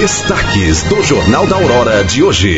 Destaques do Jornal da Aurora de hoje.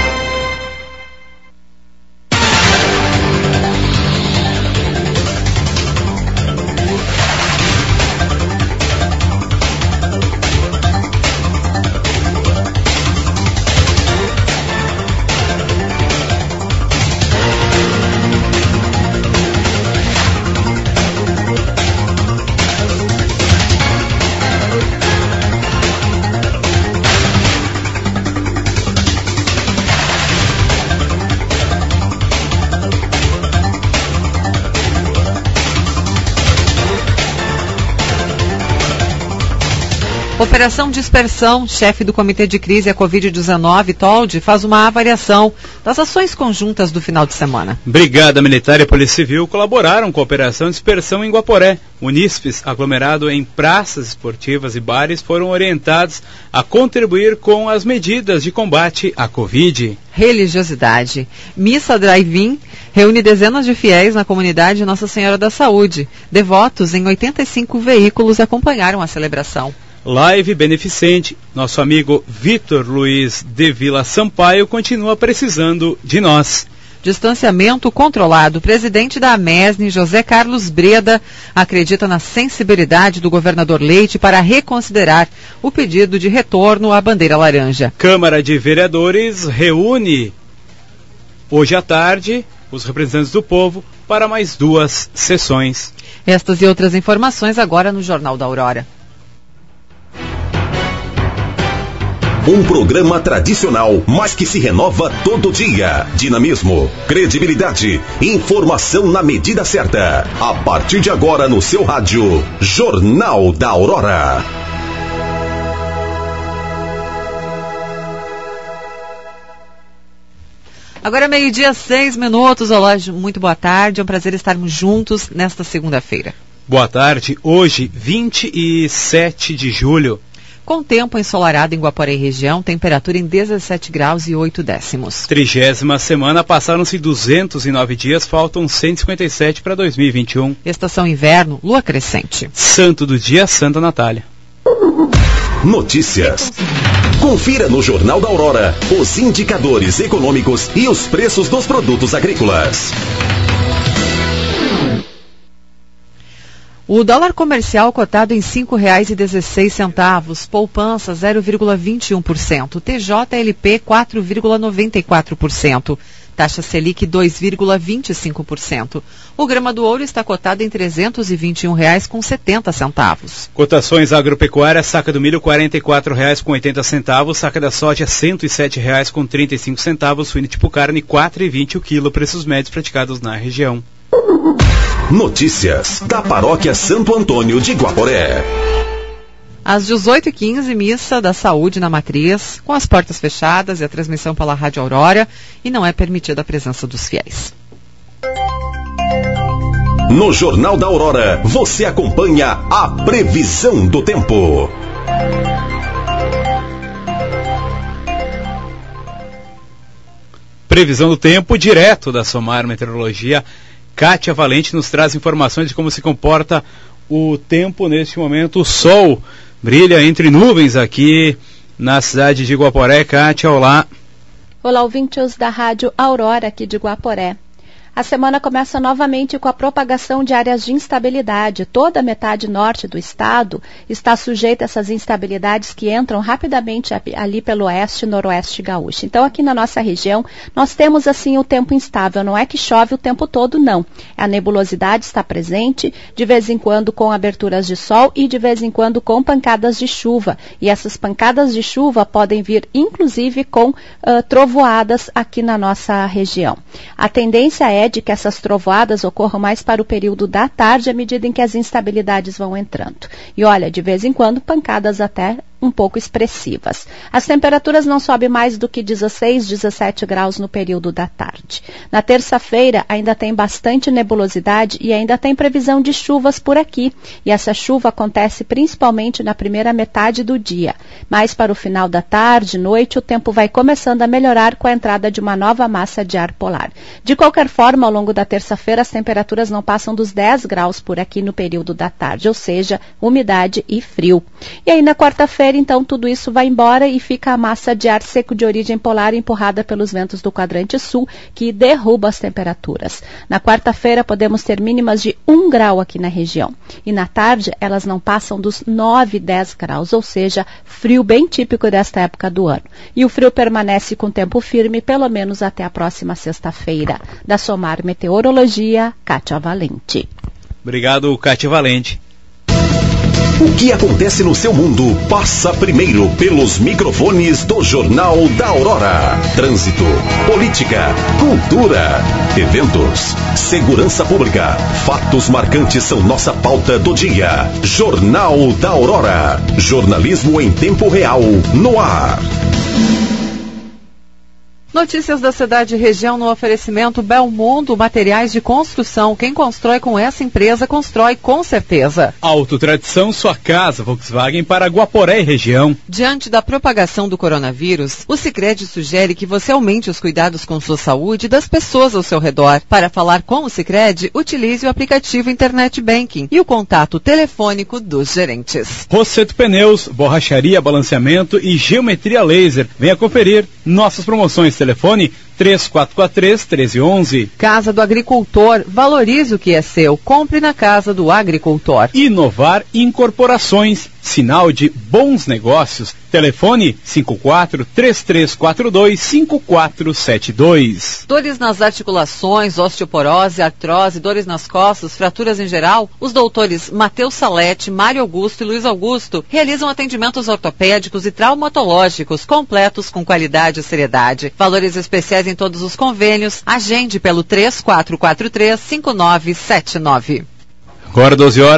Operação Dispersão, chefe do Comitê de Crise à Covid-19, Toldi, faz uma avaliação das ações conjuntas do final de semana. Brigada Militar e Polícia Civil colaboraram com a Operação Dispersão em Guaporé. Uníspes, aglomerado em praças esportivas e bares, foram orientados a contribuir com as medidas de combate à Covid. Religiosidade. Missa Drive-In reúne dezenas de fiéis na comunidade Nossa Senhora da Saúde. Devotos em 85 veículos acompanharam a celebração. Live beneficente. Nosso amigo Vitor Luiz de Vila Sampaio continua precisando de nós. Distanciamento controlado. O presidente da AMESNE, José Carlos Breda, acredita na sensibilidade do governador Leite para reconsiderar o pedido de retorno à bandeira laranja. Câmara de Vereadores reúne hoje à tarde os representantes do povo para mais 2 sessões. Estas e outras informações agora no Jornal da Aurora. Um programa tradicional, mas que se renova todo dia. Dinamismo, credibilidade, informação na medida certa. A partir de agora no seu rádio, Jornal da Aurora. Agora 12:06. Olá, muito boa tarde. É um prazer estarmos juntos nesta segunda-feira. Boa tarde. Hoje, 27 de julho. Com tempo ensolarado em Guaporé e região, temperatura em 17 graus e 8 décimos. 30ª semana, passaram-se 209 dias, faltam 157 para 2021. Estação inverno, lua crescente. Santo do dia, Santa Natália. Notícias. Confira no Jornal da Aurora os indicadores econômicos e os preços dos produtos agrícolas. O dólar comercial cotado em R$ 5,16, poupança 0,21%, TJLP 4,94%, taxa Selic 2,25%. O grama do ouro está cotado em R$ 321,70. Cotações agropecuárias, saca do milho R$ 44,80, saca da soja R$ 107,35, suíno tipo carne R$ 4,20 o quilo, preços médios praticados na região. Notícias da Paróquia Santo Antônio de Guaporé. Às 18h15, missa da saúde na matriz, com as portas fechadas e a transmissão pela Rádio Aurora, e não é permitida a presença dos fiéis. No Jornal da Aurora, você acompanha a previsão do tempo. Previsão do tempo direto da Somar Meteorologia. Kátia Valente nos traz informações de como se comporta o tempo neste momento. O sol brilha entre nuvens aqui na cidade de Guaporé. Kátia, olá. Olá, ouvintes da Rádio Aurora aqui de Guaporé. A semana começa novamente com a propagação de áreas de instabilidade. Toda a metade norte do estado está sujeita a essas instabilidades que entram rapidamente ali pelo oeste e noroeste gaúcho. Então, aqui na nossa região, nós temos assim o tempo instável. Não é que chove o tempo todo, não. A nebulosidade está presente, de vez em quando com aberturas de sol e de vez em quando com pancadas de chuva. E essas pancadas de chuva podem vir, inclusive, com trovoadas aqui na nossa região. A tendência é de que essas trovoadas ocorram mais para o período da tarde, à medida em que as instabilidades vão entrando. E olha, de vez em quando, pancadas até um pouco expressivas. As temperaturas não sobem mais do que 16, 17 graus no período da tarde. Na terça-feira ainda tem bastante nebulosidade e ainda tem previsão de chuvas por aqui. E essa chuva acontece principalmente na primeira metade do dia. Mas para o final da tarde, noite, o tempo vai começando a melhorar com a entrada de uma nova massa de ar polar. De qualquer forma, ao longo da terça-feira, as temperaturas não passam dos 10 graus por aqui no período da tarde, ou seja, umidade e frio. E aí na quarta-feira, quarta-feira, então, tudo isso vai embora e fica a massa de ar seco de origem polar empurrada pelos ventos do quadrante sul, que derruba as temperaturas. Na quarta-feira, podemos ter mínimas de 1 grau aqui na região. E na tarde, elas não passam dos 9, 10 graus, ou seja, frio bem típico desta época do ano. E o frio permanece com tempo firme, pelo menos até a próxima sexta-feira. Da Somar Meteorologia, Kátia Valente. Obrigado, Kátia Valente. O que acontece no seu mundo passa primeiro pelos microfones do Jornal da Aurora. Trânsito, política, cultura, eventos, segurança pública. Fatos marcantes são nossa pauta do dia. Jornal da Aurora. Jornalismo em tempo real, no ar. Notícias da cidade e região no oferecimento Belmundo Materiais de Construção. Quem constrói com essa empresa, constrói com certeza. Autotradição, sua casa, Volkswagen para Guaporé e região. Diante da propagação do coronavírus, o Sicredi sugere que você aumente os cuidados com sua saúde e das pessoas ao seu redor. Para falar com o Sicredi, utilize o aplicativo Internet Banking e o contato telefônico dos gerentes. Rosseto Pneus, borracharia, balanceamento e geometria laser. Venha conferir nossas promoções. Telefone 3443-1311. Casa do Agricultor. Valorize o que é seu. Compre na Casa do Agricultor. Inovar Incorporações. Sinal de bons negócios. Telefone 54-3342-5472. Dores nas articulações, osteoporose, artrose, dores nas costas, fraturas em geral. Os doutores Matheus Salete, Mário Augusto e Luiz Augusto realizam atendimentos ortopédicos e traumatológicos completos com qualidade e seriedade. Valores especiais em todos os convênios. Agende pelo 3443-5979. Agora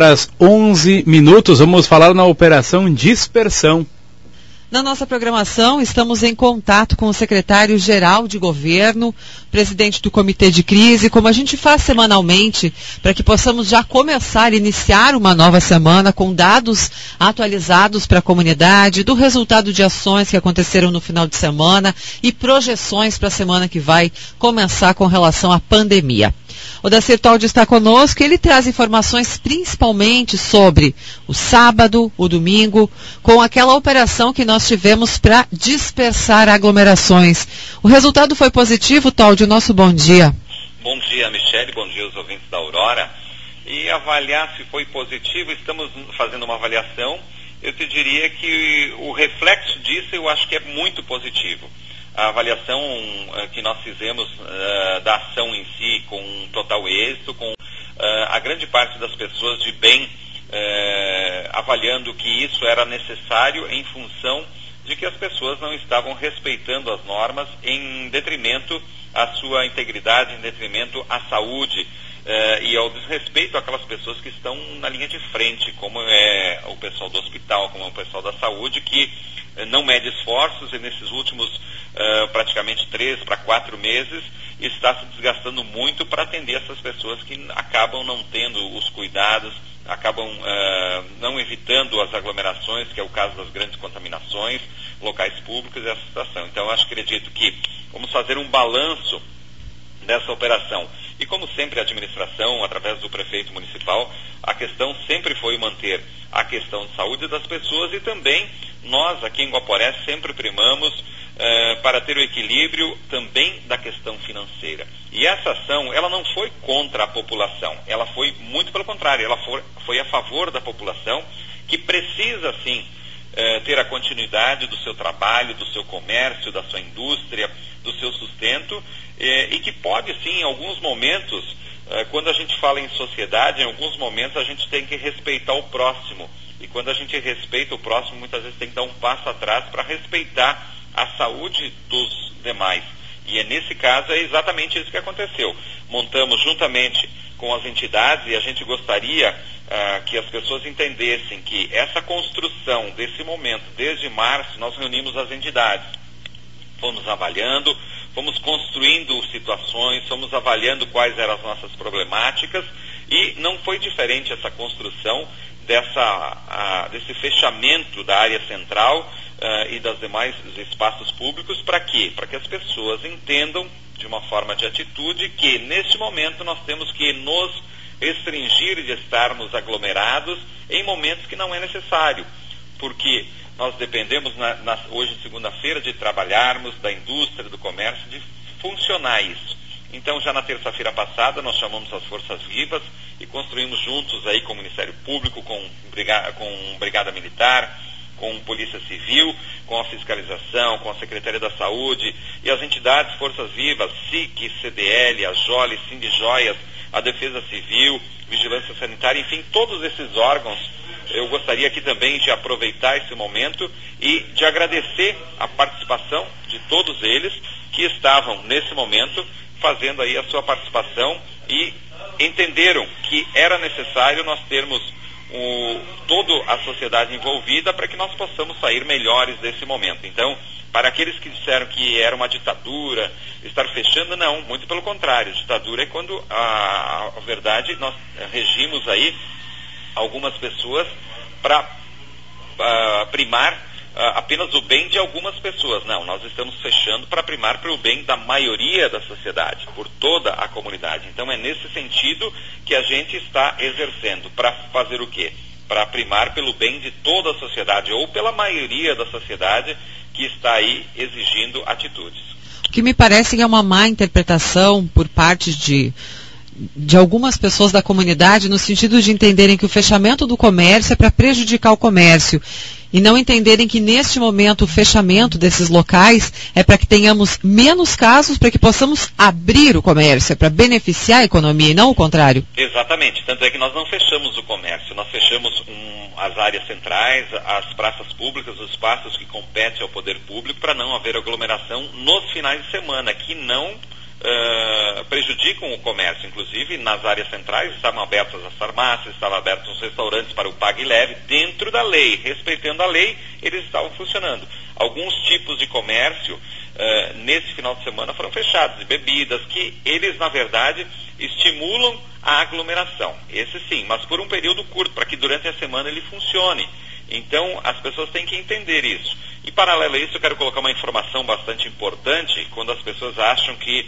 12h11. Vamos falar na operação Dispersão. Na nossa programação, estamos em contato com o secretário-geral de governo, presidente do Comitê de Crise, como a gente faz semanalmente, para que possamos já iniciar uma nova semana com dados atualizados para a comunidade, do resultado de ações que aconteceram no final de semana e projeções para a semana que vai começar com relação à pandemia. O Dacir Toldi está conosco e ele traz informações principalmente sobre o sábado, o domingo, com aquela operação que nós tivemos para dispersar aglomerações. O resultado foi positivo, Toldi? Nosso bom dia. Bom dia, Michele, bom dia aos ouvintes da Aurora. E avaliar se foi positivo, estamos fazendo uma avaliação. Eu te diria que o reflexo disso eu acho que é muito positivo. A avaliação que nós fizemos da ação em si com total êxito, com a grande parte das pessoas de bem avaliando que isso era necessário em função de que as pessoas não estavam respeitando as normas em detrimento à sua integridade, em detrimento à saúde e ao desrespeito àquelas pessoas que estão na linha de frente, como é o pessoal do hospital, como é o pessoal da saúde, que não mede esforços e nesses últimos praticamente 3 para 4 meses está se desgastando muito para atender essas pessoas que acabam não tendo os cuidados, acabam não evitando as aglomerações, que é o caso das grandes contaminações, locais públicos e essa situação. Então, eu acredito que vamos fazer um balanço dessa operação. E como sempre a administração, através do prefeito municipal, a questão sempre foi manter a questão de saúde das pessoas e também nós aqui em Guaporé sempre primamos para ter o equilíbrio também da questão financeira. E essa ação, ela não foi contra a população, ela foi muito pelo contrário, ela foi a favor da população que precisa sim ter a continuidade do seu trabalho, do seu comércio, da sua indústria, do seu sustento e que pode sim, em alguns momentos, quando a gente fala em sociedade, em alguns momentos a gente tem que respeitar o próximo. E quando a gente respeita o próximo, muitas vezes tem que dar um passo atrás para respeitar a saúde dos demais. E nesse caso é exatamente isso que aconteceu. Montamos juntamente com as entidades e a gente gostaria que as pessoas entendessem que essa construção desse momento, desde março, nós reunimos as entidades. Fomos avaliando, fomos construindo situações, fomos avaliando quais eram as nossas problemáticas e não foi diferente essa construção desse fechamento da área central e das demais espaços públicos. Para quê? Para que as pessoas entendam de uma forma de atitude que neste momento nós temos que nos restringir de estarmos aglomerados em momentos que não é necessário, porque nós dependemos, hoje, segunda-feira, de trabalharmos da indústria, do comércio, de funcionar isso. Então, já na terça-feira passada, nós chamamos as Forças Vivas e construímos juntos aí com o Ministério Público, com Brigada Militar, com Polícia Civil, com a fiscalização, com a Secretaria da Saúde e as entidades Forças Vivas, SIC, CDL, a Jole, Sindijoias, a Defesa Civil, Vigilância Sanitária, enfim, todos esses órgãos. Eu gostaria aqui também de aproveitar esse momento e de agradecer a participação de todos eles que estavam, nesse momento, fazendo aí a sua participação e entenderam que era necessário nós termos toda a sociedade envolvida para que nós possamos sair melhores desse momento. Então, para aqueles que disseram que era uma ditadura, estar fechando, não, muito pelo contrário. Ditadura é quando, a verdade, nós regimos aí algumas pessoas para primar apenas o bem de algumas pessoas. Não, nós estamos fechando para primar pelo bem da maioria da sociedade, por toda a comunidade. Então é nesse sentido que a gente está exercendo, para fazer o quê? Para primar pelo bem de toda a sociedade, ou pela maioria da sociedade que está aí exigindo atitudes. O que me parece que é uma má interpretação por parte de algumas pessoas da comunidade, no sentido de entenderem que o fechamento do comércio é para prejudicar o comércio e não entenderem que neste momento o fechamento desses locais é para que tenhamos menos casos, para que possamos abrir o comércio, é para beneficiar a economia e não o contrário. Exatamente, tanto é que nós não fechamos o comércio, nós fechamos as áreas centrais, as praças públicas, os espaços que competem ao poder público, para não haver aglomeração nos finais de semana, que não prejudicam o comércio. Inclusive, nas áreas centrais estavam abertas as farmácias, estavam abertos os restaurantes para o pague e leve, dentro da lei, respeitando a lei, eles estavam funcionando. Alguns tipos de comércio nesse final de semana foram fechados, de bebidas, que eles, na verdade, estimulam a aglomeração. Esse sim, mas por um período curto, para que durante a semana ele funcione. Então, as pessoas têm que entender isso. E, paralelo a isso, eu quero colocar uma informação bastante importante, quando as pessoas acham que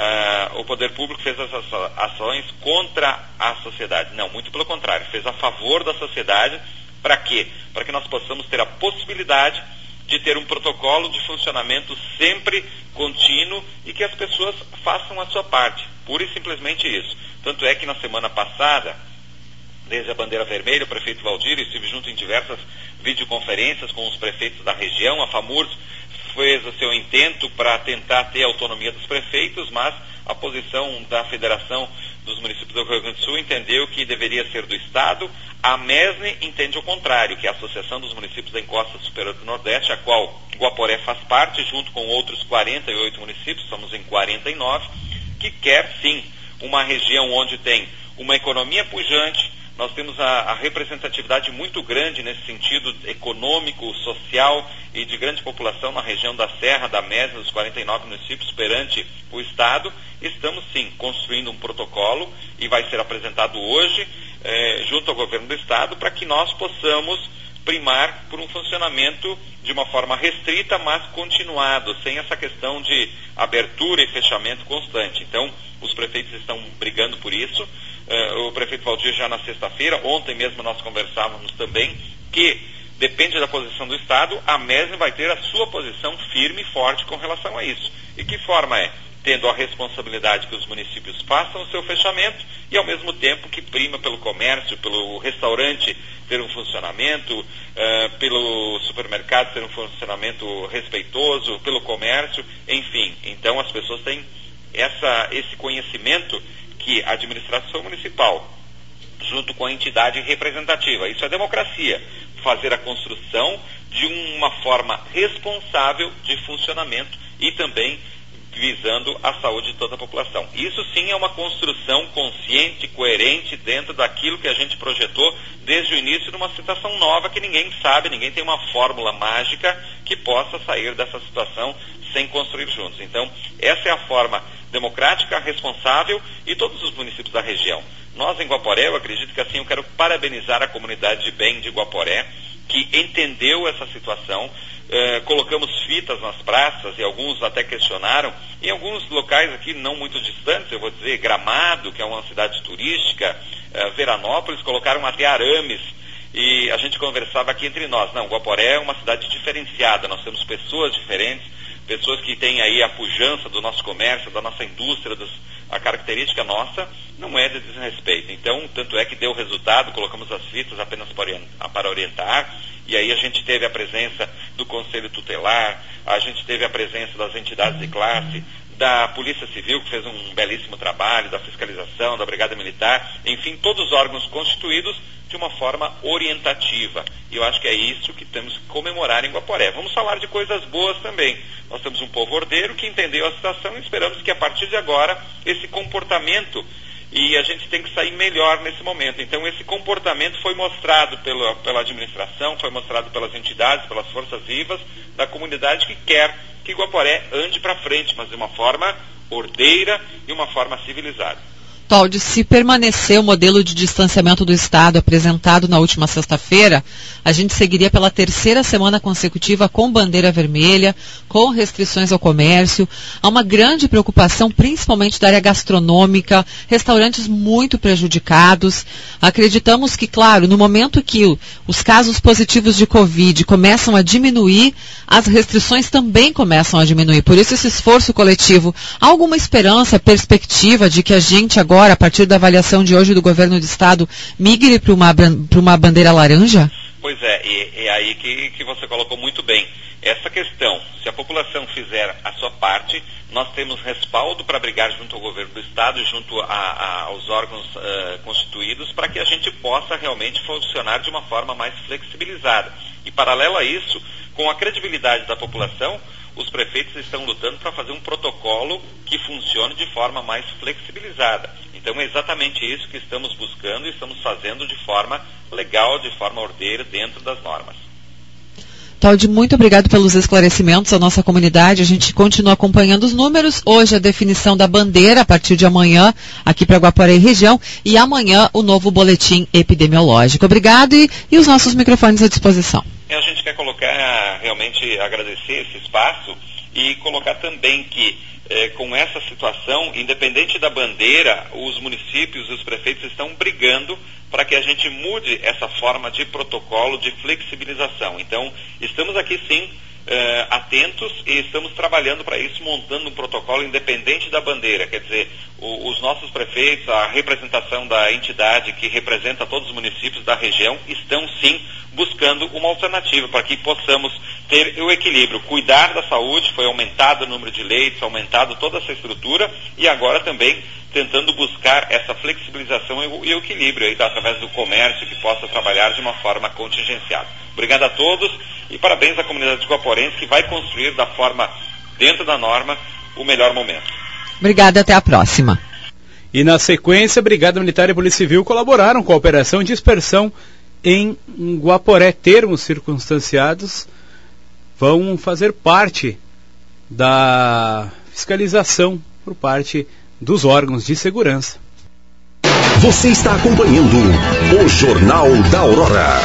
o poder público fez essas ações contra a sociedade. Não, muito pelo contrário, fez a favor da sociedade. Para quê? Para que nós possamos ter a possibilidade de ter um protocolo de funcionamento sempre contínuo e que as pessoas façam a sua parte. Pura e simplesmente isso. Tanto é que na semana passada, desde a bandeira vermelha, o prefeito Valdir estive junto em diversas videoconferências com os prefeitos da região. A FAMURS fez o seu intento para tentar ter a autonomia dos prefeitos, mas a posição da Federação dos Municípios do Rio Grande do Sul entendeu que deveria ser do Estado. A MESNE entende o contrário, que é a Associação dos Municípios da Encosta Superior do Nordeste, a qual Guaporé faz parte, junto com outros 48 municípios, estamos em 49, que quer sim uma região onde tem uma economia pujante. Nós temos a representatividade muito grande nesse sentido econômico, social e de grande população na região da Serra, da Mésia, dos 49 municípios perante o Estado. Estamos sim construindo um protocolo e vai ser apresentado hoje junto ao governo do Estado para que nós possamos primar por um funcionamento de uma forma restrita, mas continuado, sem essa questão de abertura e fechamento constante. Então, os prefeitos estão brigando por isso. O prefeito Valdir já na sexta-feira, ontem mesmo nós conversávamos também, que depende da posição do Estado, a MESNE vai ter a sua posição firme e forte com relação a isso. E que forma é? Tendo a responsabilidade que os municípios façam o seu fechamento e ao mesmo tempo que prima pelo comércio, pelo restaurante ter um funcionamento, pelo supermercado ter um funcionamento respeitoso, pelo comércio, enfim. Então as pessoas têm esse conhecimento que a administração municipal, junto com a entidade representativa, isso é democracia, fazer a construção de uma forma responsável de funcionamento e também visando a saúde de toda a população. Isso sim é uma construção consciente, coerente, dentro daquilo que a gente projetou desde o início, numa situação nova que ninguém sabe, ninguém tem uma fórmula mágica que possa sair dessa situação sem construir juntos. Então, essa é a forma democrática, responsável e todos os municípios da região. Nós em Guaporé, eu acredito que assim, eu quero parabenizar a comunidade de bem de Guaporé, que entendeu essa situação. Colocamos fitas nas praças e alguns até questionaram. Em alguns locais aqui não muito distantes, eu vou dizer Gramado, que é uma cidade turística, Veranópolis, colocaram até arames e a gente conversava aqui entre nós. Não, Guaporé é uma cidade diferenciada, nós temos pessoas diferentes, pessoas que têm aí a pujança do nosso comércio, da nossa indústria, a característica nossa não é de desrespeito. Então, tanto é que deu resultado, colocamos as fitas apenas para orientar, e aí a gente teve a presença do Conselho Tutelar, a gente teve a presença das entidades de classe, da Polícia Civil, que fez um belíssimo trabalho, da fiscalização, da Brigada Militar, enfim, todos os órgãos constituídos de uma forma orientativa. E eu acho que é isso que temos que comemorar em Guaporé. Vamos falar de coisas boas também. Nós temos um povo ordeiro que entendeu a situação e esperamos que a partir de agora esse comportamento, e a gente tem que sair melhor nesse momento. Então esse comportamento foi mostrado pela administração, foi mostrado pelas entidades, pelas forças vivas da comunidade que quer que Guaporé ande para frente, mas de uma forma ordeira e uma forma civilizada. Toldi, se permanecer o modelo de distanciamento do Estado apresentado na última sexta-feira, a gente seguiria pela terceira semana consecutiva com bandeira vermelha, com restrições ao comércio. Há uma grande preocupação, principalmente da área gastronômica, restaurantes muito prejudicados. Acreditamos que, claro, no momento que os casos positivos de Covid começam a diminuir, as restrições também começam a diminuir. Por isso esse esforço coletivo. Há alguma esperança, perspectiva de que a gente agora, a partir da avaliação de hoje do governo do Estado, migre para uma bandeira laranja? Pois é aí que você colocou muito bem. Essa questão, se a população fizer a sua parte, nós temos respaldo para brigar junto ao governo do Estado e junto aos órgãos constituídos para que a gente possa realmente funcionar de uma forma mais flexibilizada. E paralelo a isso, com a credibilidade da população, os prefeitos estão lutando para fazer um protocolo que funcione de forma mais flexibilizada. Então é exatamente isso que estamos buscando e estamos fazendo de forma legal, de forma ordeira, dentro das normas. Toldi, muito obrigado pelos esclarecimentos à nossa comunidade. A gente continua acompanhando os números. Hoje a definição da bandeira, a partir de amanhã, aqui para Guaporé e região, e amanhã o novo boletim epidemiológico. Obrigado e os nossos microfones à disposição. A gente quer colocar, realmente agradecer esse espaço e colocar também que com essa situação, independente da bandeira, os municípios e os prefeitos estão brigando para que a gente mude essa forma de protocolo de flexibilização. Então, estamos aqui sim atentos e estamos trabalhando para isso, montando um protocolo independente da bandeira. Quer dizer, os nossos prefeitos, a representação da entidade que representa todos os municípios da região, estão sim buscando uma alternativa para que possamos ter o equilíbrio, cuidar da saúde. Foi aumentado o número de leitos, aumentado toda essa estrutura e agora também tentando buscar essa flexibilização e o equilíbrio aí, através do comércio que possa trabalhar de uma forma contingenciada. Obrigado a todos e parabéns à comunidade de guaporense que vai construir da forma, dentro da norma, o melhor momento. Obrigada, até a próxima. E na sequência, Brigada Militar e Polícia Civil colaboraram com a Operação Dispersão em Guaporé. Termos circunstanciados vão fazer parte da fiscalização por parte dos órgãos de segurança. Você está acompanhando o Jornal da Aurora.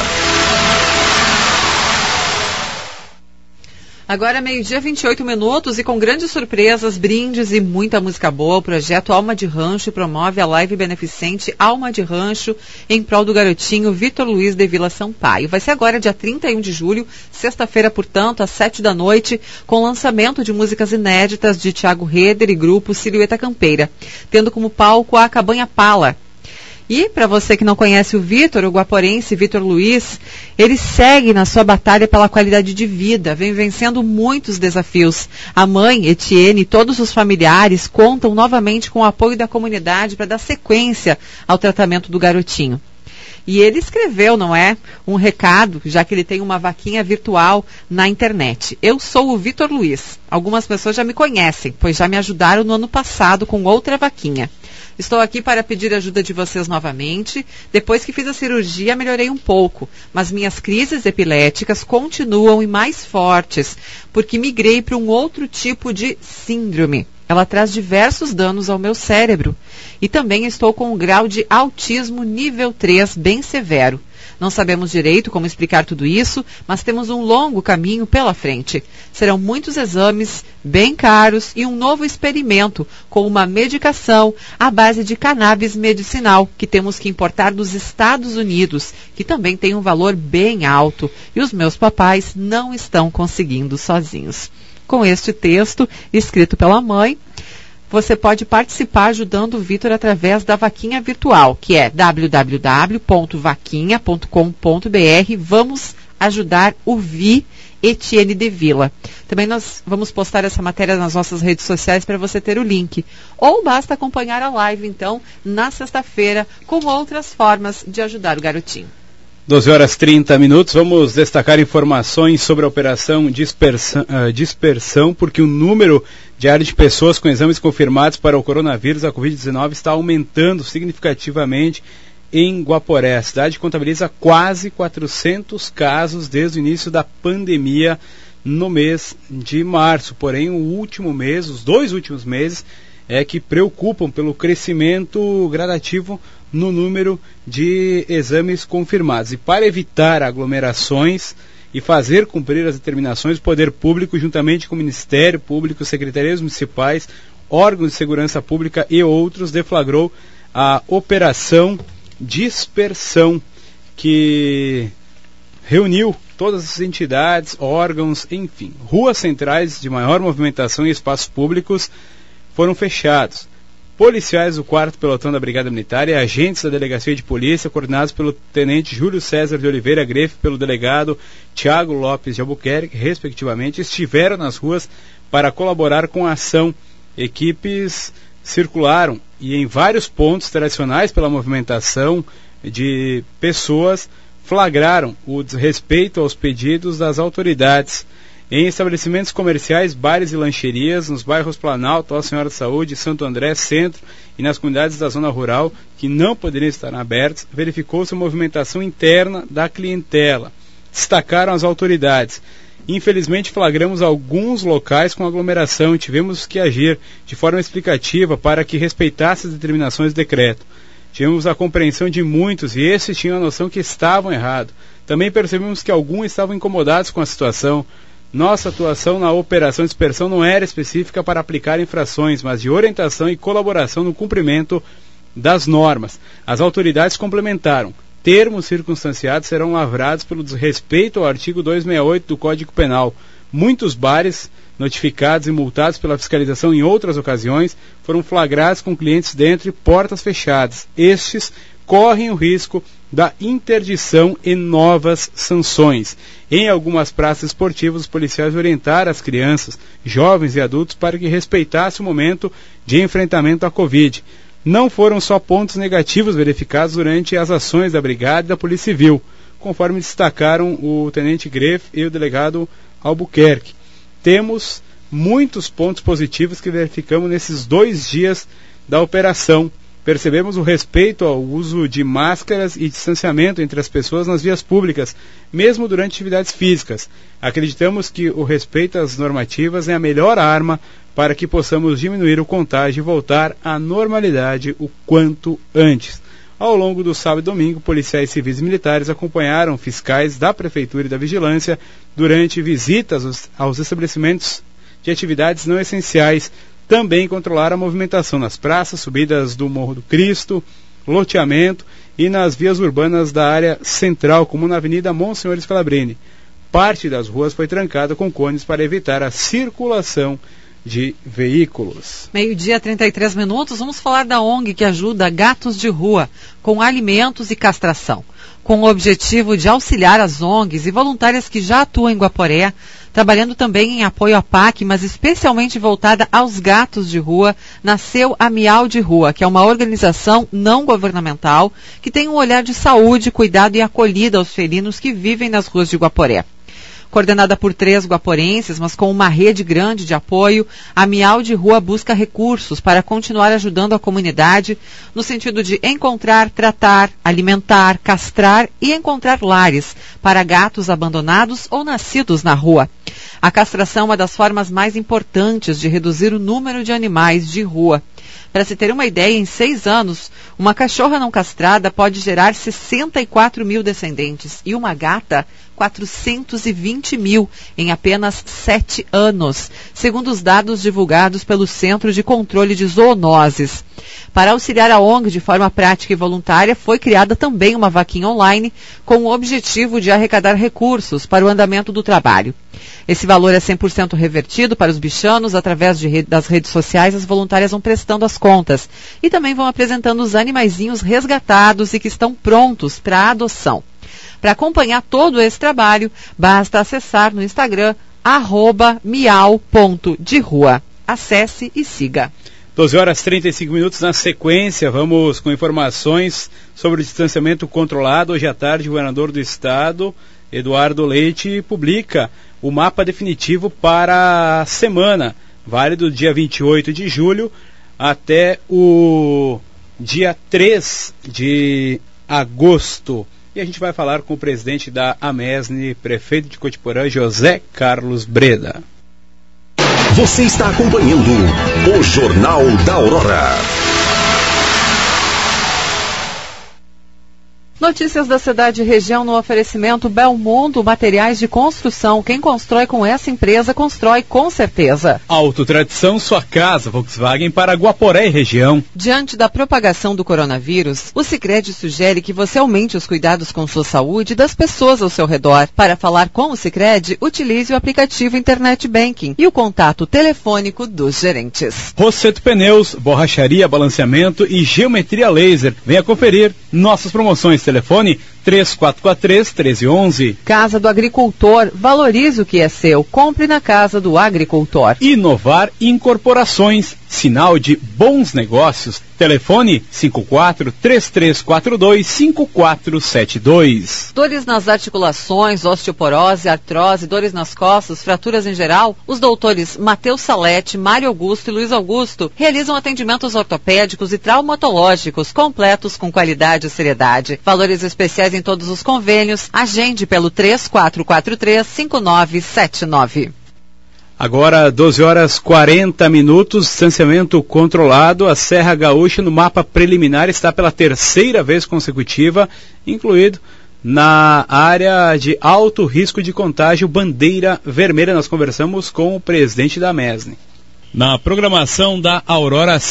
Agora, 12:28 e com grandes surpresas, brindes e muita música boa, o projeto Alma de Rancho promove a live beneficente Alma de Rancho em prol do garotinho Vitor Luiz de Vila Sampaio. Vai ser agora dia 31 de julho, sexta-feira, portanto, às 19h, com lançamento de músicas inéditas de Thiago Reder e grupo Silhueta Campeira, tendo como palco a Cabanha Pala. E, para você que não conhece o Vitor, o guaporense Vitor Luiz, ele segue na sua batalha pela qualidade de vida, vem vencendo muitos desafios. A mãe, Etienne, e todos os familiares contam novamente com o apoio da comunidade para dar sequência ao tratamento do garotinho. E ele escreveu, não é? Um recado, já que ele tem uma vaquinha virtual na internet. Eu sou o Vitor Luiz. Algumas pessoas já me conhecem, pois já me ajudaram no ano passado com outra vaquinha. Estou aqui para pedir ajuda de vocês novamente. Depois que fiz a cirurgia, melhorei um pouco, mas minhas crises epiléticas continuam e mais fortes, porque migrei para um outro tipo de síndrome. Ela traz diversos danos ao meu cérebro. E também estou com um grau de autismo nível 3 bem severo. Não sabemos direito como explicar tudo isso, mas temos um longo caminho pela frente. Serão muitos exames bem caros e um novo experimento com uma medicação à base de cannabis medicinal que temos que importar dos Estados Unidos, que também tem um valor bem alto, e os meus papais não estão conseguindo sozinhos. Com este texto, escrito pela mãe, você pode participar ajudando o Vitor através da vaquinha virtual, que é www.vaquinha.com.br. Vamos ajudar o Vi Etienne de Vila. Também nós vamos postar essa matéria nas nossas redes sociais para você ter o link. Ou basta acompanhar a live, então, na sexta-feira, com outras formas de ajudar o garotinho. 12h30. Vamos destacar informações sobre a operação dispersão, porque o número diário de pessoas com exames confirmados para o coronavírus, a Covid-19, está aumentando significativamente em Guaporé. A cidade contabiliza quase 400 casos desde o início da pandemia no mês de março. Porém, os 2 últimos meses é que preocupam pelo crescimento gradativo no número de exames confirmados. E para evitar aglomerações e fazer cumprir as determinações do Poder Público, juntamente com o Ministério Público, secretarias municipais, órgãos de segurança pública e outros, deflagrou a Operação Dispersão, que reuniu todas as entidades, órgãos, enfim. Ruas centrais de maior movimentação e espaços públicos foram fechados. Policiais do 4º Pelotão da Brigada Militar e agentes da Delegacia de Polícia, coordenados pelo Tenente Júlio César de Oliveira Grefe e pelo delegado Tiago Lopes de Albuquerque, respectivamente, estiveram nas ruas para colaborar com a ação. Equipes circularam e em vários pontos tradicionais pela movimentação de pessoas flagraram o desrespeito aos pedidos das autoridades. Em estabelecimentos comerciais, bares e lancherias, nos bairros Planalto, Nossa Senhora da Saúde, Santo André, Centro e nas comunidades da zona rural que não poderiam estar abertos, verificou-se a movimentação interna da clientela. Destacaram as autoridades. Infelizmente, flagramos alguns locais com aglomeração e tivemos que agir de forma explicativa para que respeitasse as determinações do decreto. Tivemos a compreensão de muitos e esses tinham a noção que estavam errados. Também percebemos que alguns estavam incomodados com a situação. Nossa atuação na Operação Dispersão não era específica para aplicar infrações, mas de orientação e colaboração no cumprimento das normas. As autoridades complementaram. Termos circunstanciados serão lavrados pelo desrespeito ao artigo 268 do Código Penal. Muitos bares, notificados e multados pela fiscalização em outras ocasiões, foram flagrados com clientes dentro e portas fechadas. Estes correm o risco da interdição e novas sanções. Em algumas praças esportivas, os policiais orientaram as crianças, jovens e adultos para que respeitassem o momento de enfrentamento à Covid. Não foram só pontos negativos verificados durante as ações da Brigada e da Polícia Civil, conforme destacaram o Tenente Grefe e o delegado Albuquerque. Temos muitos pontos positivos que verificamos nesses 2 dias da operação. Percebemos o respeito ao uso de máscaras e distanciamento entre as pessoas nas vias públicas, mesmo durante atividades físicas. Acreditamos que o respeito às normativas é a melhor arma para que possamos diminuir o contágio e voltar à normalidade o quanto antes. Ao longo do sábado e domingo, policiais civis e militares acompanharam fiscais da Prefeitura e da Vigilância durante visitas aos estabelecimentos de atividades não essenciais. Também controlar a movimentação nas praças, subidas do Morro do Cristo, loteamento e nas vias urbanas da área central, como na Avenida Monsenhor Scalabrini. Parte das ruas foi trancada com cones para evitar a circulação de veículos. 12h33, vamos falar da ONG que ajuda gatos de rua com alimentos e castração. Com o objetivo de auxiliar as ONGs e voluntárias que já atuam em Guaporé, trabalhando também em apoio à PAC, mas especialmente voltada aos gatos de rua, nasceu a Miau de Rua, que é uma organização não governamental que tem um olhar de saúde, cuidado e acolhida aos felinos que vivem nas ruas de Guaporé. Coordenada por 3 guaporenses, mas com uma rede grande de apoio, a Miau de Rua busca recursos para continuar ajudando a comunidade no sentido de encontrar, tratar, alimentar, castrar e encontrar lares para gatos abandonados ou nascidos na rua. A castração é uma das formas mais importantes de reduzir o número de animais de rua. Para se ter uma ideia, em 6 anos, uma cachorra não castrada pode gerar 64 mil descendentes e uma gata 420 mil em apenas 7 anos, segundo os dados divulgados pelo Centro de Controle de Zoonoses. Para auxiliar a ONG de forma prática e voluntária, foi criada também uma vaquinha online com o objetivo de arrecadar recursos para o andamento do trabalho. Esse valor é 100% revertido para os bichanos através das redes sociais. As voluntárias vão prestando as contas e também vão apresentando os animaizinhos resgatados e que estão prontos para a adoção. Para acompanhar todo esse trabalho, basta acessar no Instagram @miau.derrua. Acesse e siga. 12h35 na sequência, vamos com informações sobre o distanciamento controlado. Hoje à tarde, o governador do estado, Eduardo Leite, publica o mapa definitivo para a semana, válido do dia 28 de julho até o dia 3 de agosto. E a gente vai falar com o presidente da Amesne, prefeito de Cotiporã, José Carlos Breda. Você está acompanhando o Jornal da Aurora. Notícias da cidade e região no oferecimento Belmundo Materiais de Construção. Quem constrói com essa empresa, constrói com certeza. Autotradição, sua casa, Volkswagen para Guaporé e região. Diante da propagação do coronavírus, o Sicredi sugere que você aumente os cuidados com sua saúde e das pessoas ao seu redor. Para falar com o Sicredi, utilize o aplicativo Internet Banking e o contato telefônico dos gerentes. Rosseto Pneus, borracharia, balanceamento e geometria laser. Venha conferir nossas promoções. Telefone 3443-1311. Casa do Agricultor. Valorize o que é seu. Compre na Casa do Agricultor. Inovar Incorporações. Sinal de bons negócios. Telefone 54-3342-5472. Dores nas articulações, osteoporose, artrose, dores nas costas, fraturas em geral? Os doutores Matheus Salete, Mário Augusto e Luiz Augusto realizam atendimentos ortopédicos e traumatológicos completos com qualidade e seriedade. Valores especiais em todos os convênios. Agende pelo 3443-5979. Agora, 12h40, distanciamento controlado. A Serra Gaúcha, no mapa preliminar, está pela 3ª vez consecutiva, incluído na área de alto risco de contágio, bandeira vermelha. Nós conversamos com o presidente da Amesne. Na programação da Aurora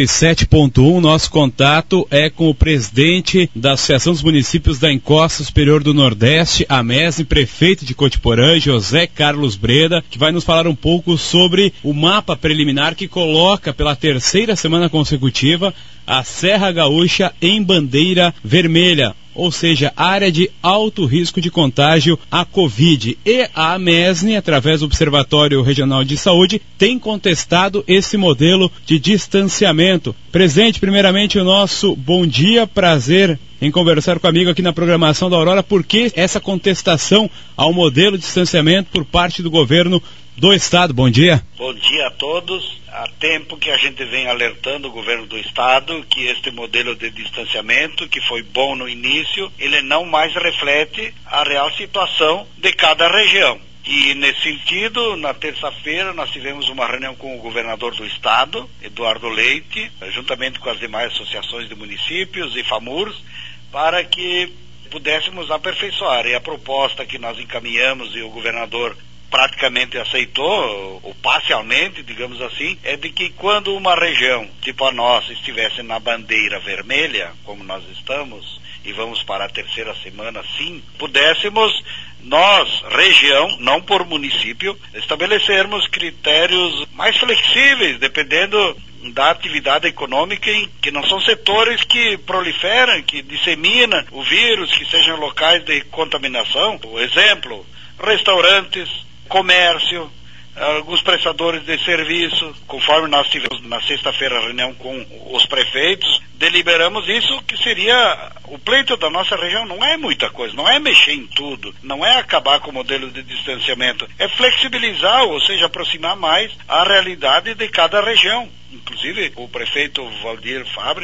107.1, nosso contato é com o presidente da Associação dos Municípios da Encosta Superior do Nordeste, Amesne, prefeito de Cotiporã, José Carlos Breda, que vai nos falar um pouco sobre o mapa preliminar que coloca pela 3ª semana consecutiva a Serra Gaúcha em bandeira vermelha, ou seja, área de alto risco de contágio à Covid. E a Amesne, através do Observatório Regional de Saúde, tem contestado esse modelo de distanciamento. Presidente, primeiramente o nosso bom dia, prazer em conversar comigo aqui na programação da Aurora. Por que essa contestação ao modelo de distanciamento por parte do governo do Estado? Bom dia. Bom dia a todos. Há tempo que a gente vem alertando o governo do Estado que este modelo de distanciamento, que foi bom no início, ele não mais reflete a real situação de cada região. E nesse sentido, na terça-feira, nós tivemos uma reunião com o governador do Estado, Eduardo Leite, juntamente com as demais associações de municípios e FAMURs, para que pudéssemos aperfeiçoar. E a proposta que nós encaminhamos e o governador praticamente aceitou, ou parcialmente, digamos assim, é de que quando uma região, tipo a nossa, estivesse na bandeira vermelha, como nós estamos, e vamos para a 3ª semana, sim, pudéssemos nós, região, não por município, estabelecermos critérios mais flexíveis, dependendo da atividade econômica, que não são setores que proliferam, que disseminam o vírus, que sejam locais de contaminação. Por exemplo, restaurantes, comércio, alguns prestadores de serviço. Conforme nós tivemos na sexta-feira a reunião com os prefeitos, deliberamos isso, que seria o pleito da nossa região. Não é muita coisa, não é mexer em tudo, não é acabar com o modelo de distanciamento, é flexibilizar, ou seja, aproximar mais a realidade de cada região. Inclusive o prefeito Valdir Fabres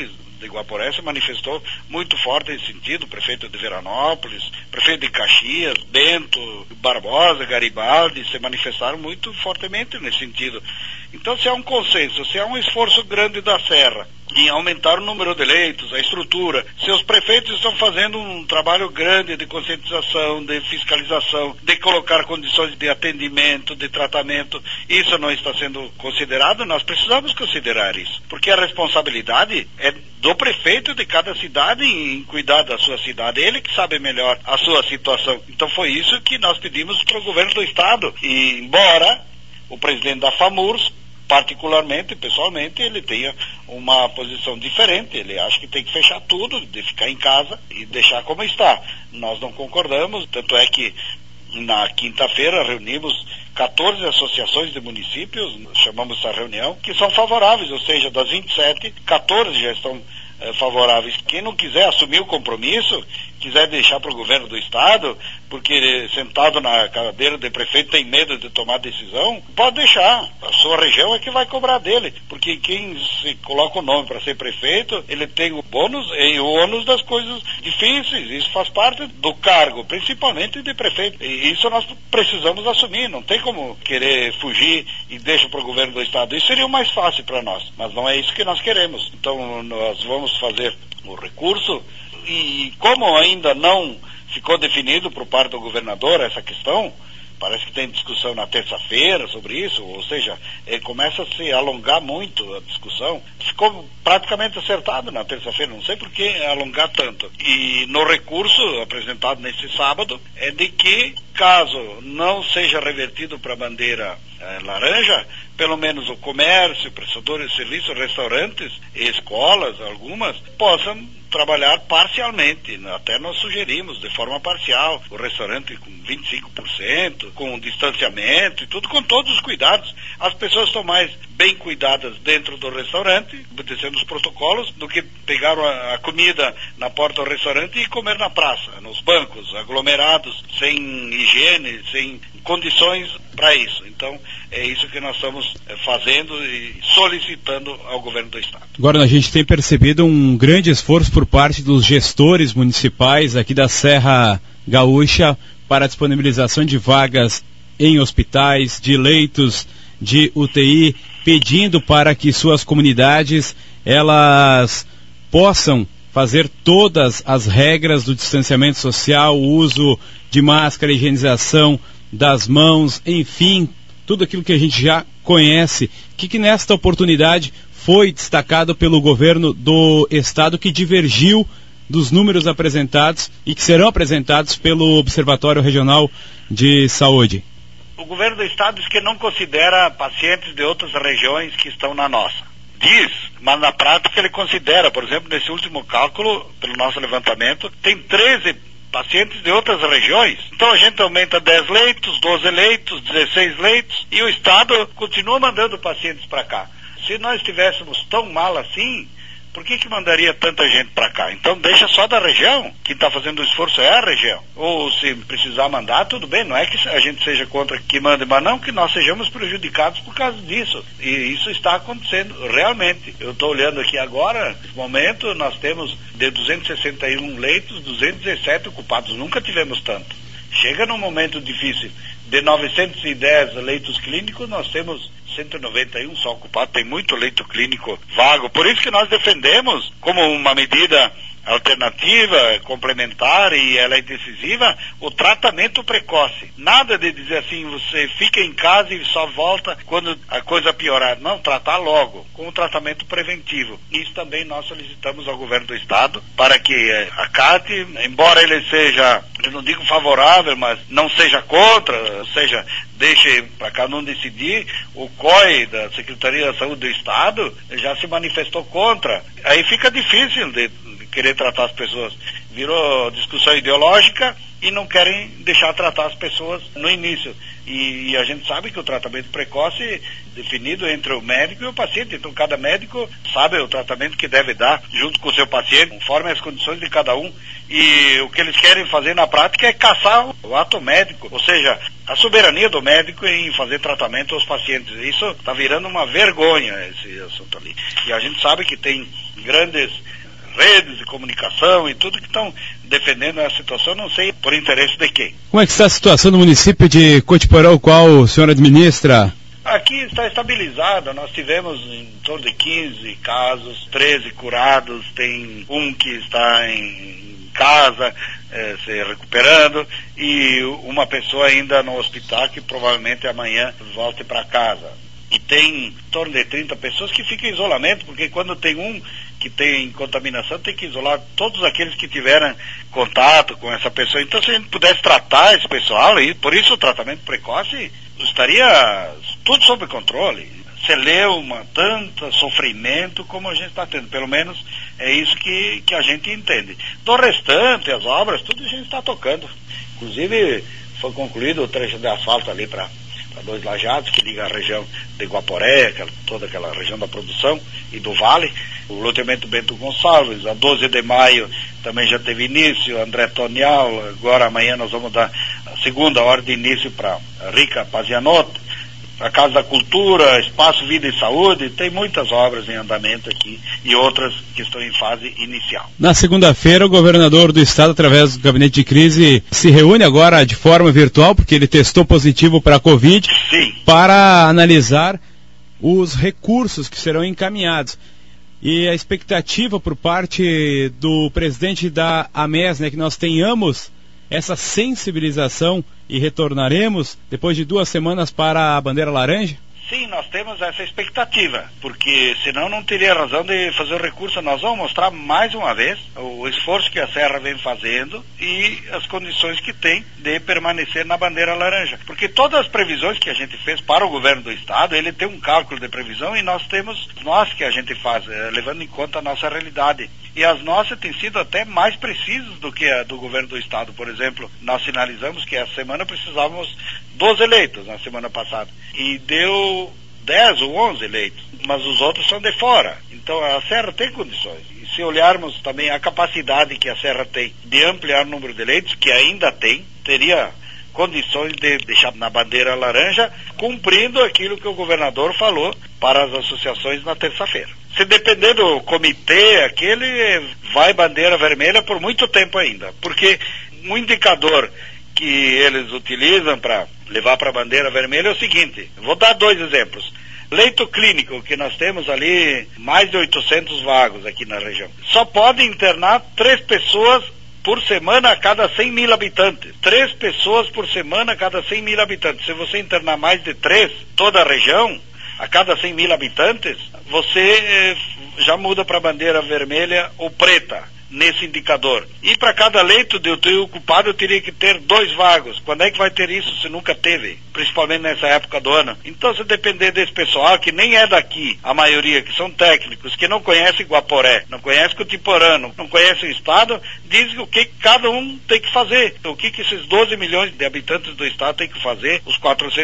de Guaporé se manifestou muito forte nesse sentido, o prefeito de Veranópolis, prefeito de Caxias, Bento, Barbosa, Garibaldi, se manifestaram muito fortemente nesse sentido. Então, se há um consenso, se há um esforço grande da Serra em aumentar o número de leitos, a estrutura, se os prefeitos estão fazendo um trabalho grande de conscientização, de fiscalização, de colocar condições de atendimento, de tratamento, isso não está sendo considerado, nós precisamos considerar isso, porque a responsabilidade é do prefeito de cada cidade em cuidar da sua cidade, ele que sabe melhor a sua situação. Então foi isso que nós pedimos para o governo do estado, e embora o presidente da FAMURS, particularmente, pessoalmente, ele tenha uma posição diferente, ele acha que tem que fechar tudo, de ficar em casa e deixar como está. Nós não concordamos, tanto é que na quinta-feira reunimos 14 associações de municípios, chamamos essa reunião, que são favoráveis, ou seja, das 27, 14 já estão favoráveis. Quem não quiser assumir o compromisso, quiser deixar para o governo do estado, porque sentado na cadeira de prefeito tem medo de tomar decisão, pode deixar. A sua região é que vai cobrar dele, porque quem se coloca o nome para ser prefeito, ele tem o bônus e o ônus das coisas difíceis. Isso faz parte do cargo, principalmente de prefeito. E isso nós precisamos assumir. Não tem como querer fugir e deixar para o governo do estado. Isso seria o mais fácil para nós, mas não é isso que nós queremos. Então nós vamos fazer o recurso, e como ainda não ficou definido por parte do governador essa questão, parece que tem discussão na terça-feira sobre isso, ou seja, começa a se alongar muito a discussão. Ficou praticamente acertado na terça-feira, não sei por que alongar tanto. E no recurso apresentado nesse sábado é de que, caso não seja revertido para a bandeira laranja, pelo menos o comércio, prestadores de serviços, restaurantes e escolas, algumas, possam trabalhar parcialmente. Até nós sugerimos de forma parcial, o restaurante com 25%, com distanciamento e tudo, com todos os cuidados. As pessoas estão mais bem cuidadas dentro do restaurante, obedecendo os protocolos, do que pegar a comida na porta do restaurante e comer na praça, nos bancos, aglomerados, sem higiene, sem condições para isso. Então, é isso que nós estamos fazendo e solicitando ao governo do estado. Agora, a gente tem percebido um grande esforço por parte dos gestores municipais aqui da Serra Gaúcha para a disponibilização de vagas em hospitais, de leitos de UTI, pedindo para que suas comunidades elas possam fazer todas as regras do distanciamento social, o uso de máscara, higienização das mãos, enfim, tudo aquilo que a gente já conhece, que nesta oportunidade foi destacado pelo governo do estado, que divergiu dos números apresentados e que serão apresentados pelo Observatório Regional de Saúde. O governo do estado diz que não considera pacientes de outras regiões que estão na nossa. Diz, mas na prática ele considera. Por exemplo, nesse último cálculo, pelo nosso levantamento, tem 13 pacientes de outras regiões. Então a gente aumenta 10 leitos, 12 leitos, 16 leitos, e o estado continua mandando pacientes para cá. Se nós estivéssemos tão mal assim, por que mandaria tanta gente para cá? Então deixa só da região. Quem está fazendo o esforço é a região. Ou se precisar mandar, tudo bem, não é que a gente seja contra que mande, mas não que nós sejamos prejudicados por causa disso. E isso está acontecendo realmente. Eu estou olhando aqui agora, nesse momento nós temos de 261 leitos, 217 ocupados. Nunca tivemos tanto. Chega num momento difícil. De 910 leitos clínicos, nós temos 191 só ocupados. Tem muito leito clínico vago. Por isso que nós defendemos, como uma medida alternativa, complementar, e ela é decisiva, o tratamento precoce. Nada de dizer assim, você fica em casa e só volta quando a coisa piorar. Não, tratar logo, com o tratamento preventivo. Isso também nós solicitamos ao governo do estado, para que acate, embora ele seja, eu não digo favorável, mas não seja contra, ou seja, deixe para cá não decidir. O COI da Secretaria da Saúde do Estado já se manifestou contra. Aí fica difícil de querer tratar as pessoas. Virou discussão ideológica e não querem deixar tratar as pessoas no início. E a gente sabe que o tratamento precoce é definido entre o médico e o paciente. Então cada médico sabe o tratamento que deve dar junto com o seu paciente, conforme as condições de cada um. E o que eles querem fazer na prática é caçar o ato médico, ou seja, a soberania do médico em fazer tratamento aos pacientes. Isso está virando uma vergonha, esse assunto ali. E a gente sabe que tem grandes redes de comunicação e tudo que estão defendendo a situação, não sei por interesse de quem. Como é que está a situação no município de Cotiporã, o qual o senhor administra? Aqui está estabilizado, nós tivemos em torno de 15 casos, 13 curados, tem um que está em casa se recuperando e uma pessoa ainda no hospital que provavelmente amanhã volte para casa. E tem em torno de 30 pessoas que ficam em isolamento, porque quando tem um que tem contaminação, tem que isolar todos aqueles que tiveram contato com essa pessoa. Então, se a gente pudesse tratar esse pessoal, e por isso o tratamento precoce estaria tudo sob controle. Você leu tanto sofrimento como a gente está tendo, pelo menos é isso que a gente entende. Do restante, as obras, tudo a gente está tocando. Inclusive, foi concluído o trecho de asfalto ali para 2 lajados, que liga a região de Guaporé, toda aquela região da produção e do Vale. O loteamento Bento Gonçalves, a 12 de maio também já teve início, André Tonial, agora amanhã nós vamos dar a segunda hora de início para Rica Pazianotto, a Casa da Cultura, Espaço Vida e Saúde, tem muitas obras em andamento aqui e outras que estão em fase inicial. Na segunda-feira, o governador do estado, através do gabinete de crise, se reúne agora de forma virtual, porque ele testou positivo para a Covid, sim, para analisar os recursos que serão encaminhados. E a expectativa por parte do presidente da AMES, que nós tenhamos essa sensibilização e retornaremos depois de 2 semanas para a bandeira laranja? Sim, nós temos essa expectativa, porque senão não teria razão de fazer o recurso. Nós vamos mostrar mais uma vez o esforço que a Serra vem fazendo e as condições que tem de permanecer na bandeira laranja. Porque todas as previsões que a gente fez para o governo do estado, ele tem um cálculo de previsão e nós que a gente faz, levando em conta a nossa realidade. E as nossas têm sido até mais precisas do que a do governo do estado. Por exemplo, nós sinalizamos que essa semana precisávamos 12 eleitos na semana passada. E deu 10 ou 11 eleitos, mas os outros são de fora. Então a Serra tem condições. E se olharmos também a capacidade que a Serra tem de ampliar o número de eleitos, que ainda tem, teria condições de deixar na bandeira laranja, cumprindo aquilo que o governador falou para as associações na terça-feira. Se depender do comitê, aquele vai bandeira vermelha por muito tempo ainda, porque um indicador que eles utilizam para levar para a bandeira vermelha é o seguinte, vou dar 2 exemplos. Leito clínico, que nós temos ali mais de 800 vagos aqui na região. Só pode internar 3 pessoas por semana a cada 100 mil habitantes. 3 pessoas por semana a cada 100 mil habitantes. Se você internar mais de 3, toda a região, a cada 100 mil habitantes, você já muda para a bandeira vermelha ou preta nesse indicador. E para cada leito de UTI ocupado eu teria que ter 2 vagos. Quando é que vai ter isso se nunca teve? Principalmente nessa época do ano. Então, se depender desse pessoal, que nem é daqui, a maioria, que são técnicos, que não conhecem Guaporé, não conhecem Cotiporã, não conhecem o estado, dizem o que cada um tem que fazer. O que esses 12 milhões de habitantes do estado têm que fazer, os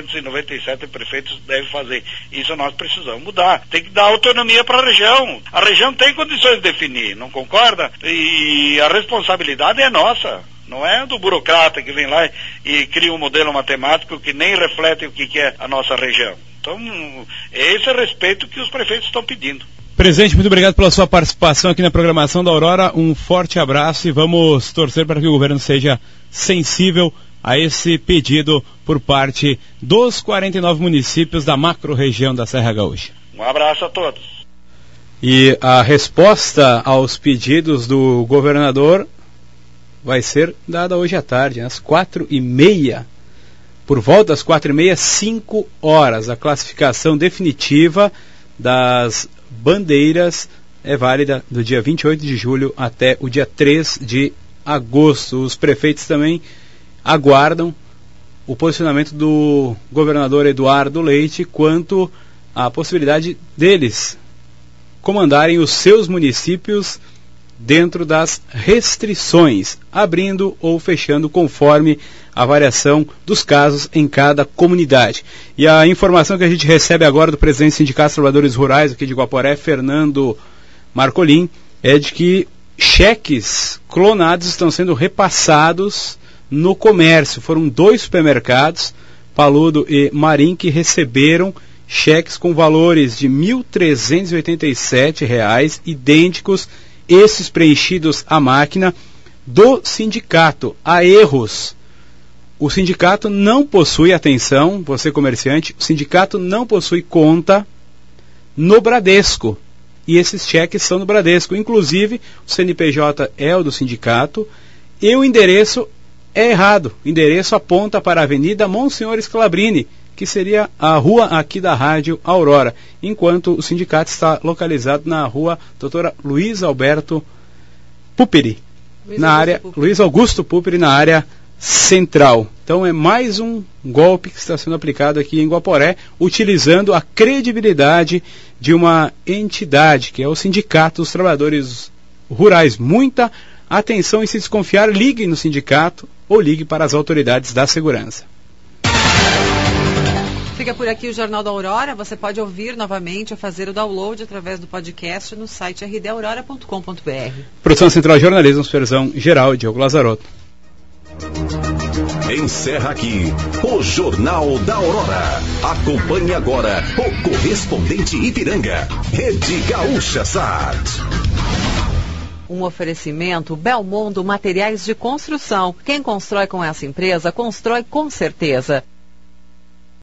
497 prefeitos devem fazer. Isso nós precisamos mudar. Tem que dar autonomia para a região. A região tem condições de definir, não concorda? E a responsabilidade é nossa, não é do burocrata que vem lá e cria um modelo matemático que nem reflete o que é a nossa região. Então, é esse respeito que os prefeitos estão pedindo. Presidente, muito obrigado pela sua participação aqui na programação da Aurora. Um forte abraço e vamos torcer para que o governo seja sensível a esse pedido por parte dos 49 municípios da macro-região da Serra Gaúcha. Um abraço a todos. E a resposta aos pedidos do governador vai ser dada hoje à tarde, às 4h30. Por volta das 4h30, 5 horas. A classificação definitiva das bandeiras é válida do dia 28 de julho até o dia 3 de agosto. Os prefeitos também aguardam o posicionamento do governador Eduardo Leite quanto à possibilidade deles comandarem os seus municípios dentro das restrições, abrindo ou fechando conforme a variação dos casos em cada comunidade. E a informação que a gente recebe agora do presidente do Sindicato dos Trabalhadores Rurais aqui de Guaporé, Fernando Marcolin, é de que cheques clonados estão sendo repassados no comércio. Foram 2 supermercados, Paludo e Marim, que receberam cheques com valores de R$ 1.387, idênticos esses preenchidos à máquina do sindicato. Há erros. O sindicato não possui, atenção, você comerciante, o sindicato não possui conta no Bradesco. E esses cheques são no Bradesco. Inclusive, o CNPJ é o do sindicato e o endereço é errado. O endereço aponta para a Avenida Monsenhor Scalabrini, que seria a rua aqui da Rádio Aurora, enquanto o sindicato está localizado na rua Dr. Luiz Augusto Puperi, Luiz Augusto Puperi, na área central. Então é mais um golpe que está sendo aplicado aqui em Guaporé, utilizando a credibilidade de uma entidade, que é o Sindicato dos Trabalhadores Rurais. Muita atenção, e se desconfiar, ligue no sindicato ou ligue para as autoridades da segurança. Fica por aqui o Jornal da Aurora. Você pode ouvir novamente ou fazer o download através do podcast no site rdaurora.com.br. Produção Central Jornalismo, supervisão geral, Diogo Lazarotto. Encerra aqui o Jornal da Aurora. Acompanhe agora o correspondente Ipiranga, Rede Gaúcha Sat. Um oferecimento Belmondo Materiais de Construção. Quem constrói com essa empresa, constrói com certeza.